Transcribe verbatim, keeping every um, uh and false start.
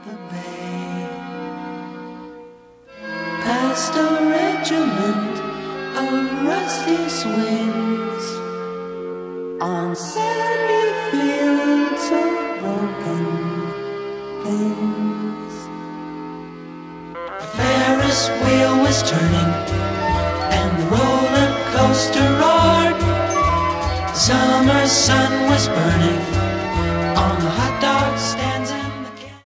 the bay, past a regiment of rusty swings, on sandy fields of broken things. The Ferris wheel was turning and the roller coaster roared. Summer sun was burning